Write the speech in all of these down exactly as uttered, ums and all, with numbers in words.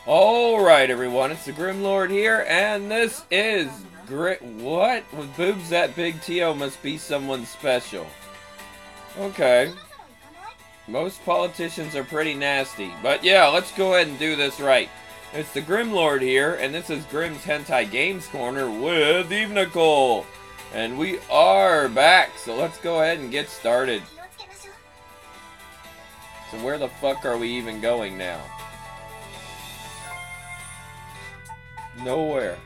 Alright everyone, it's the Grim Lord here, and this is Grit. What? With boobs that big, Tio must be someone special. Okay. Most politicians are pretty nasty, but yeah, let's go ahead and do this right. It's the Grim Lord here, and this is Grim's Hentai Games Corner with Eve Nicole. And we are back, so let's go ahead and get started. So where the fuck are we even going now? Nowhere.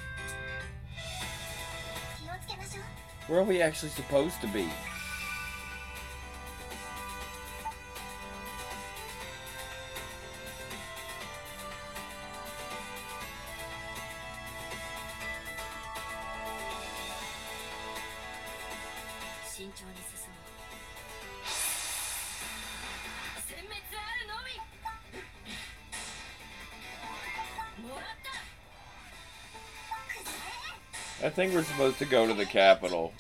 Where are we actually supposed to be? I think we're supposed to go to the capital.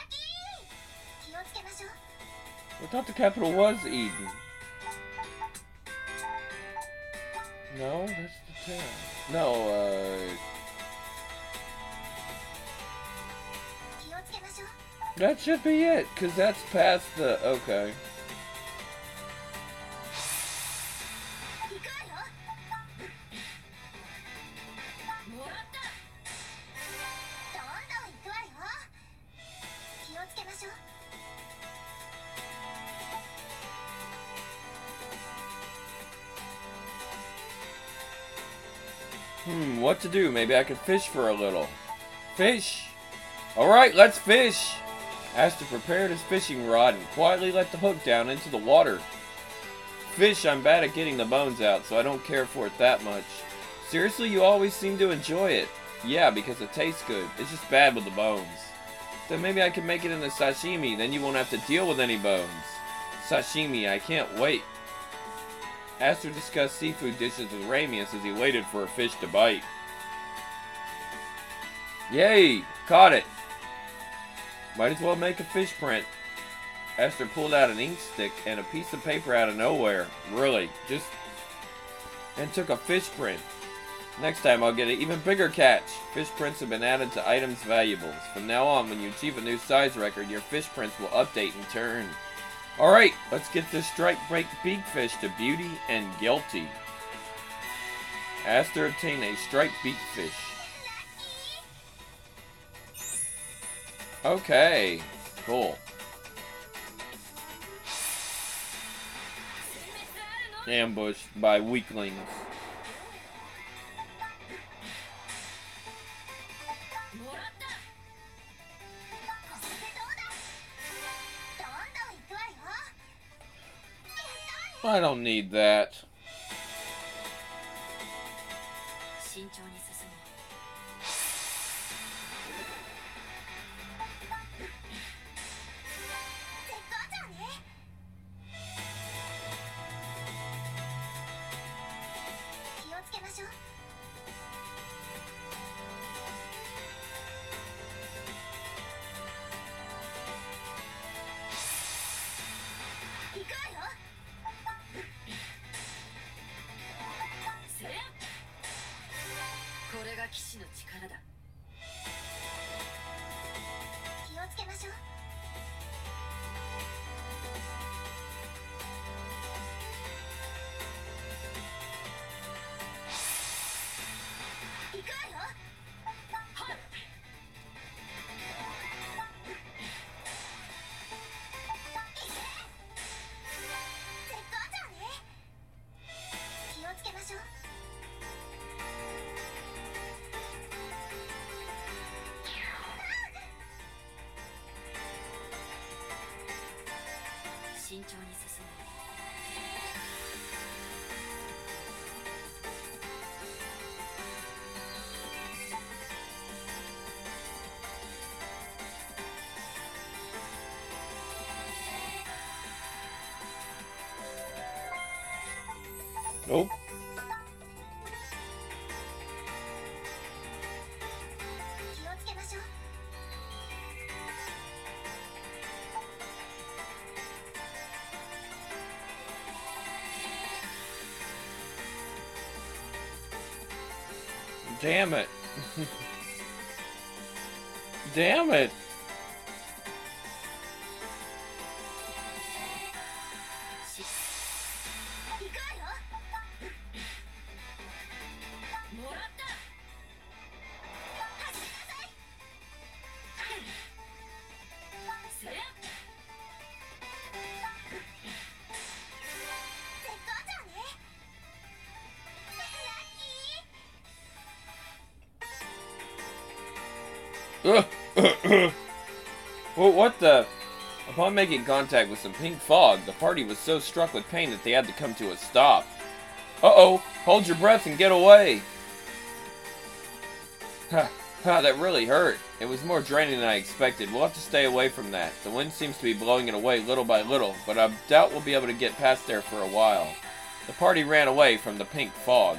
I thought the capital was Eden. No, that's the town. No, uh... that should be it, because that's past the... okay. Hmm, what to do? Maybe I could fish for a little. Fish! Alright, let's fish! Aster prepared his fishing rod and quietly let the hook down into the water. Fish, I'm bad at getting the bones out, so I don't care for it that much. Seriously, you always seem to enjoy it. Yeah, because it tastes good. It's just bad with the bones. Then maybe I can make it into sashimi, then you won't have to deal with any bones. Sashimi, I can't wait. Aster discussed seafood dishes with Ramius as he waited for a fish to bite. Yay! Caught it! Might as well make a fish print. Aster pulled out an ink stick and a piece of paper out of nowhere. Really, just... and took a fish print. Next time I'll get an even bigger catch. Fish prints have been added to items valuables. From now on, when you achieve a new size record, your fish prints will update in turn. Alright, let's get this strike break beakfish to Beauty and Guilty. Aster obtained a striped beakfish. Okay, cool. Ambushed by weaklings. I don't need that. Nope. Damn it. Damn it. Well, what the? Upon making contact with some pink fog, the party was so struck with pain that they had to come to a stop. Uh-oh! Hold your breath and get away! Ha, ha, that really hurt. It was more draining than I expected. We'll have to stay away from that. The wind seems to be blowing it away little by little, but I doubt we'll be able to get past there for a while. The party ran away from the pink fog.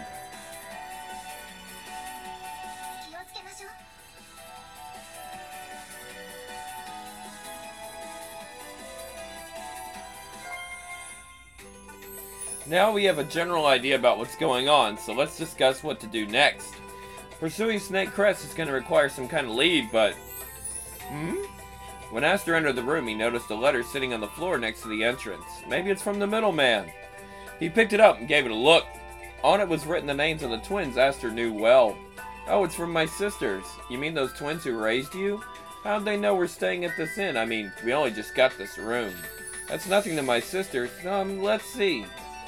Now we have a general idea about what's going on, so let's discuss what to do next. Pursuing Snake Crest is going to require some kind of lead, but... Hmm? When Aster entered the room, he noticed a letter sitting on the floor next to the entrance. Maybe it's from the middleman. He picked it up and gave it a look. On it was written the names of the twins Aster knew well. Oh, it's from my sisters. You mean those twins who raised you? How'd they know we're staying at this inn? I mean, we only just got this room. That's nothing to my sisters. Um, let's see.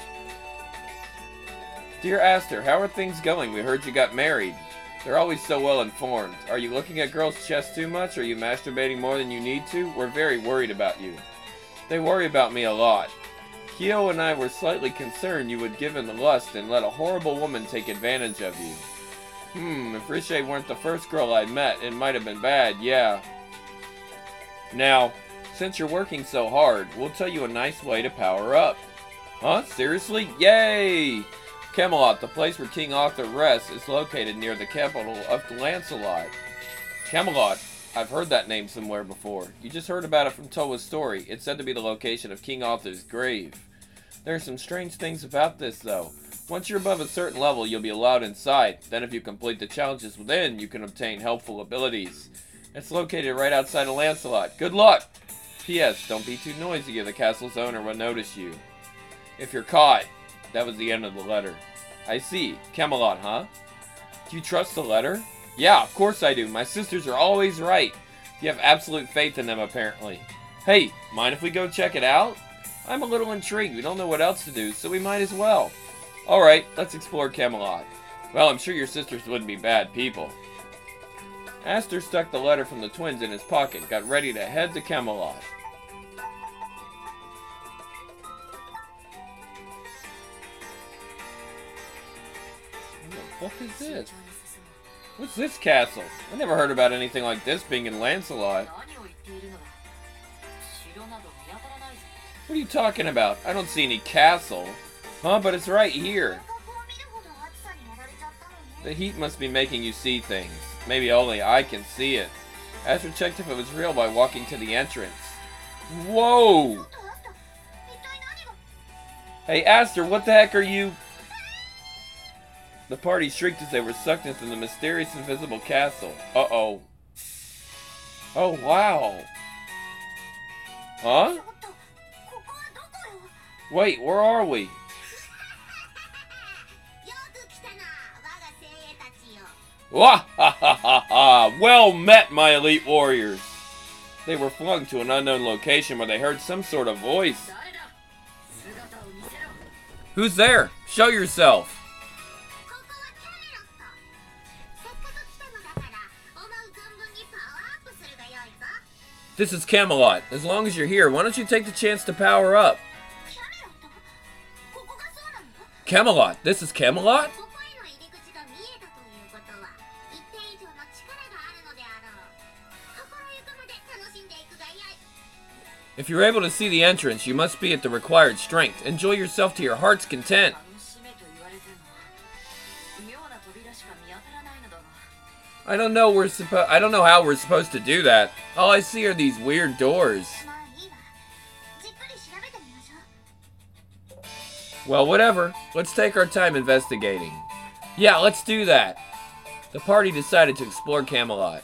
Dear Aster, how are things going? We heard you got married. They're always so well informed. Are you looking at girls' chests too much? Are you masturbating more than you need to? We're very worried about you. They worry about me a lot. Kyo and I were slightly concerned you would give in to lust and let a horrible woman take advantage of you. Hmm, if Riche weren't the first girl I met, it might have been bad, yeah. Now, since you're working so hard, we'll tell you a nice way to power up. Huh? Seriously? Yay! Camelot, the place where King Arthur rests, is located near the capital of Lancelot. Camelot. I've heard that name somewhere before. You just heard about it from Towa's story. It's said to be the location of King Arthur's grave. There are some strange things about this, though. Once you're above a certain level, you'll be allowed inside. Then if you complete the challenges within, you can obtain helpful abilities. It's located right outside of Lancelot. Good luck! P S. Don't be too noisy or the castle's owner will notice you. If you're caught... That was the end of the letter. I see. Camelot, huh? Do you trust the letter? Yeah, of course I do. My sisters are always right. You have absolute faith in them, apparently. Hey, mind if we go check it out? I'm a little intrigued. We don't know what else to do, so we might as well. Alright, let's explore Camelot. Well, I'm sure your sisters wouldn't be bad people. Aster stuck the letter from the twins in his pocket, got ready to head to Camelot. What is this? What's this castle? I never heard about anything like this being in Lancelot. What are you talking about? I don't see any castle. Huh, but it's right here. The heat must be making you see things. Maybe only I can see it. Aster checked if it was real by walking to the entrance. Whoa! Hey Aster, what the heck are you... The party shrieked as they were sucked into the mysterious invisible castle. Uh-oh. Oh, wow. Huh? Wait, where are we? Wah ha ha ha ha! Well met, my elite warriors! They were flung to an unknown location where they heard some sort of voice. Who's there? Show yourself! This is Camelot. As long as you're here, why don't you take the chance to power up? Camelot? This is Camelot? If you're able to see the entrance, you must be at the required strength. Enjoy yourself to your heart's content. I don't know we're supposed I don't know how we're supposed to do that. All I see are these weird doors. Well, whatever. Let's take our time investigating. Yeah, let's do that. The party decided to explore Camelot.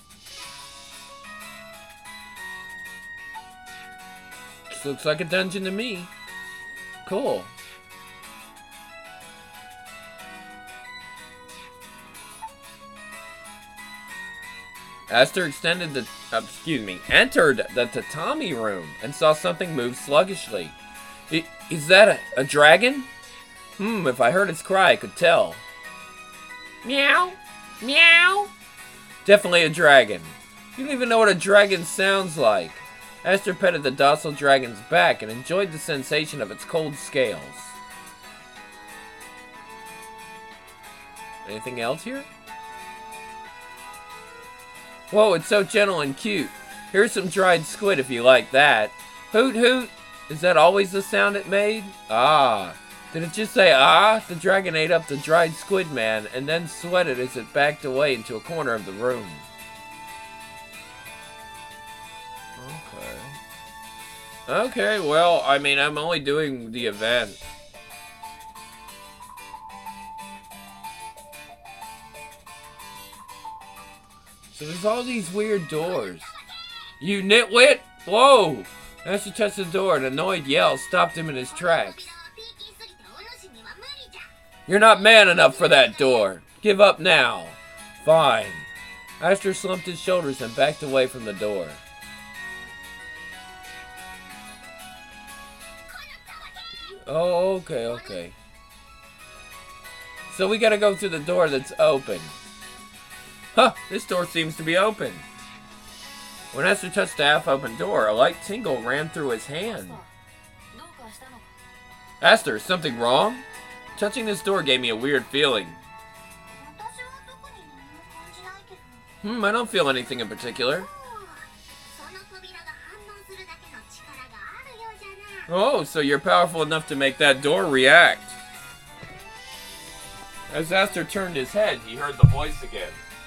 This looks like a dungeon to me. Cool. Aster extended the, uh, excuse me, entered the tatami room and saw something move sluggishly. I, is that a, a dragon? Hmm, if I heard its cry, I could tell. Meow, meow. Definitely a dragon. You don't even know what a dragon sounds like. Aster petted the docile dragon's back and enjoyed the sensation of its cold scales. Anything else here? Whoa, it's so gentle and cute. Here's some dried squid if you like that. Hoot hoot! Is that always the sound it made? Ah. Did it just say ah? The dragon ate up the dried squid man and then sweated as it backed away into a corner of the room. Okay. Okay, well, I mean, I'm only doing the event. So there's all these weird doors. You nitwit! Whoa! Aster touched the door. An annoyed yell stopped him in his tracks. You're not man enough for that door. Give up now. Fine. Aster slumped his shoulders and backed away from the door. Oh, okay, okay. So we gotta go through the door that's open. Huh, this door seems to be open. When Aster touched the half-open door, a light tingle ran through his hand. Aster, is something wrong? Touching this door gave me a weird feeling. Hmm, I don't feel anything in particular. Oh, so you're powerful enough to make that door react. As Aster turned his head, he heard the voice again.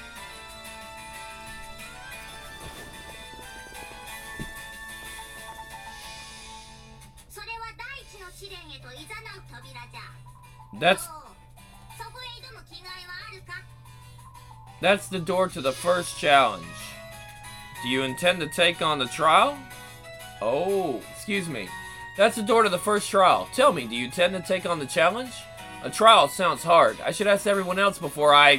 That's... That's the door to the first challenge. Do you intend to take on the trial? Oh, excuse me. That's the door to the first trial. Tell me, do you intend to take on the challenge? A trial sounds hard. I should ask everyone else before I...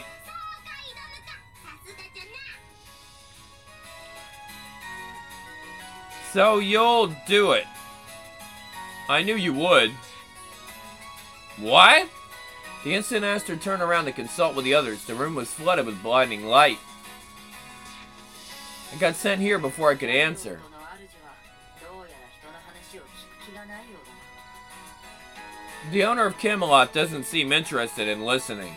So you'll do it. I knew you would. What? The instant Aster turned around to consult with the others, the room was flooded with blinding light. I got sent here before I could answer. The owner of Camelot doesn't seem interested in listening.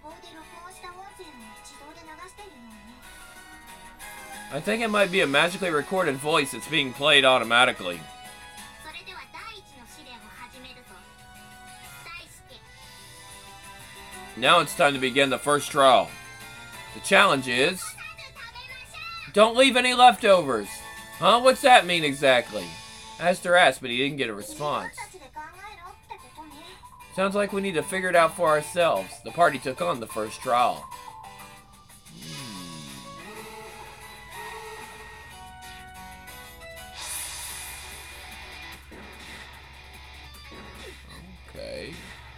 I think it might be a magically recorded voice that's being played automatically. Now it's time to begin the first trial. The challenge is... Don't leave any leftovers! Huh? What's that mean exactly? Aster asked, but he didn't get a response. Sounds like we need to figure it out for ourselves. The party took on the first trial. Okay.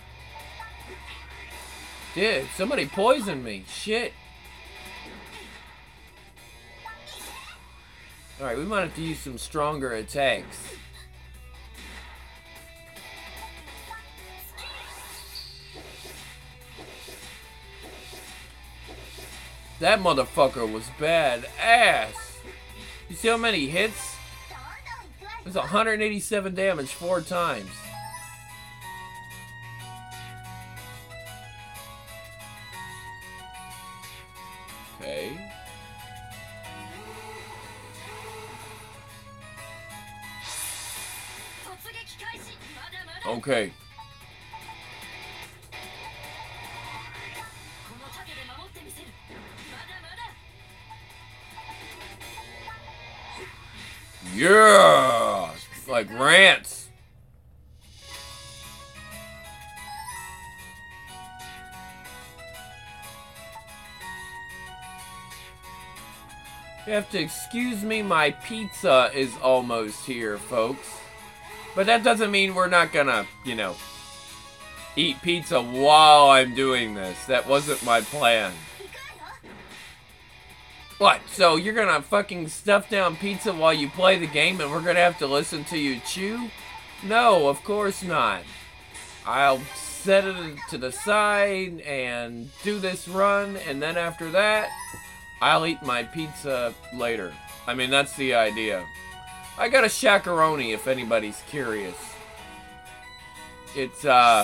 Dude, somebody poisoned me. Shit. Alright, we might have to use some stronger attacks. That motherfucker was bad ass. You see how many hits? It was one hundred eighty-seven damage four times. Okay. Okay. Yeah! Like rants. You have to excuse me, my pizza is almost here, folks. But that doesn't mean we're not gonna, you know, eat pizza while I'm doing this. That wasn't my plan. What? So you're gonna fucking stuff down pizza while you play the game and we're gonna have to listen to you chew? No, of course not. I'll set it to the side and do this run, and then after that, I'll eat my pizza later. I mean, that's the idea. I got a shakaroni if anybody's curious. It's, uh,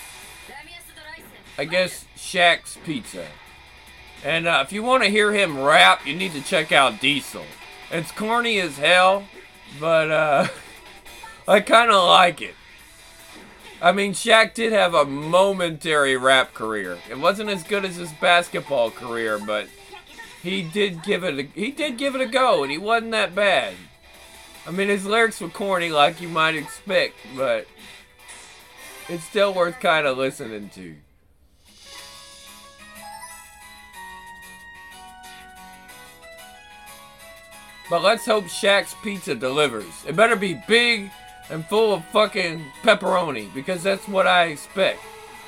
I guess Shaq's Pizza. And uh, if you want to hear him rap, you need to check out Diesel. It's corny as hell, but uh, I kind of like it. I mean, Shaq did have a momentary rap career. It wasn't as good as his basketball career, but he did give it a, he did give it a go, and he wasn't that bad. I mean, his lyrics were corny like you might expect, but it's still worth kind of listening to. But let's hope Shaq's Pizza delivers. It better be big and full of fucking pepperoni, because that's what I expect.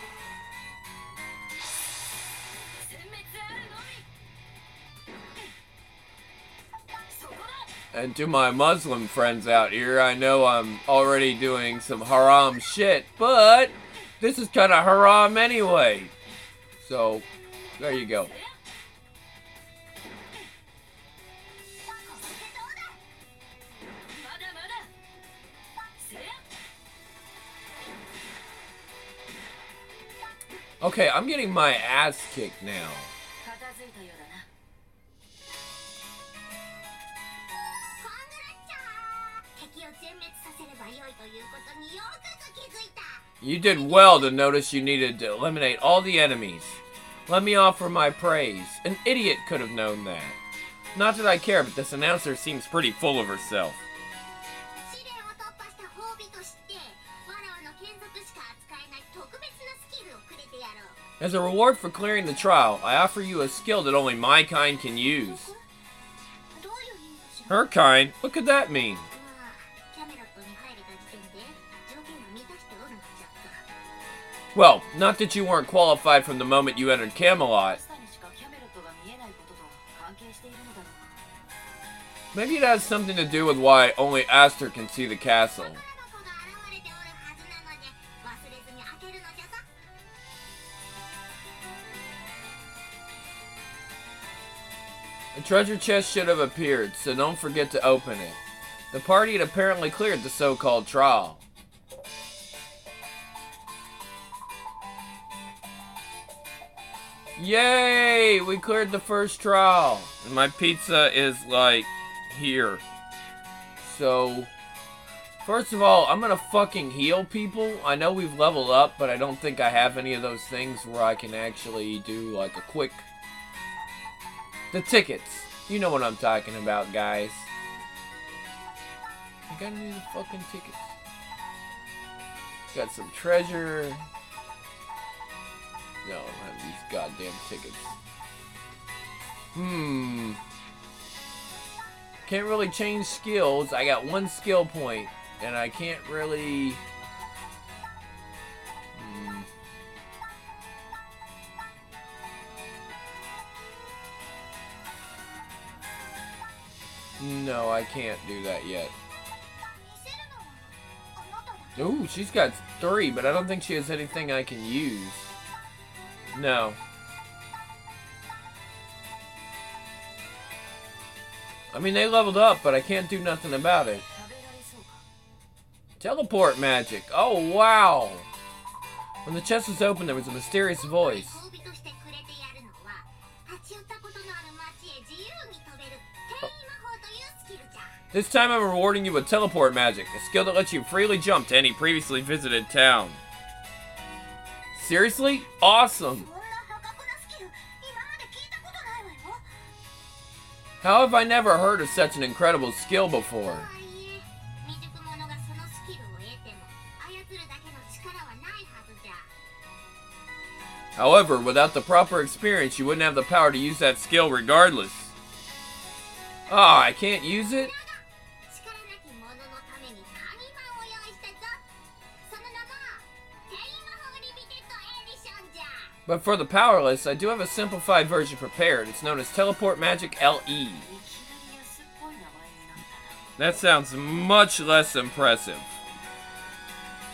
And to my Muslim friends out here, I know I'm already doing some haram shit, but this is kind of haram anyway. So, there you go. Okay, I'm getting my ass kicked now. You did well to notice you needed to eliminate all the enemies. Let me offer my praise. An idiot could have known that. Not that I care, but this announcer seems pretty full of herself. As a reward for clearing the trial, I offer you a skill that only my kind can use. Her kind? What could that mean? Well, not that you weren't qualified from the moment you entered Camelot. Maybe it has something to do with why only Aster can see the castle. A treasure chest should have appeared, so don't forget to open it. The party had apparently cleared the so-called trial. Yay! We cleared the first trial. And my pizza is, like, here. So, first of all, I'm gonna fucking heal people. I know we've leveled up, but I don't think I have any of those things where I can actually do, like, a quick... The tickets. You know what I'm talking about, guys. I gotta need the fucking tickets. Got some treasure. No, I don't have these goddamn tickets. Hmm. Can't really change skills. I got one skill point, and I can't really... Hmm. No, I can't do that yet. Ooh, she's got three, but I don't think she has anything I can use. No. I mean, they leveled up, but I can't do nothing about it. Teleport magic. Oh, wow. When the chest was open, there was a mysterious voice. This time I'm rewarding you with teleport magic, a skill that lets you freely jump to any previously visited town. Seriously? Awesome! How have I never heard of such an incredible skill before? However, without the proper experience, you wouldn't have the power to use that skill regardless. Oh, I can't use it? But for the powerless, I do have a simplified version prepared. It's known as Teleport Magic L E. That sounds much less impressive.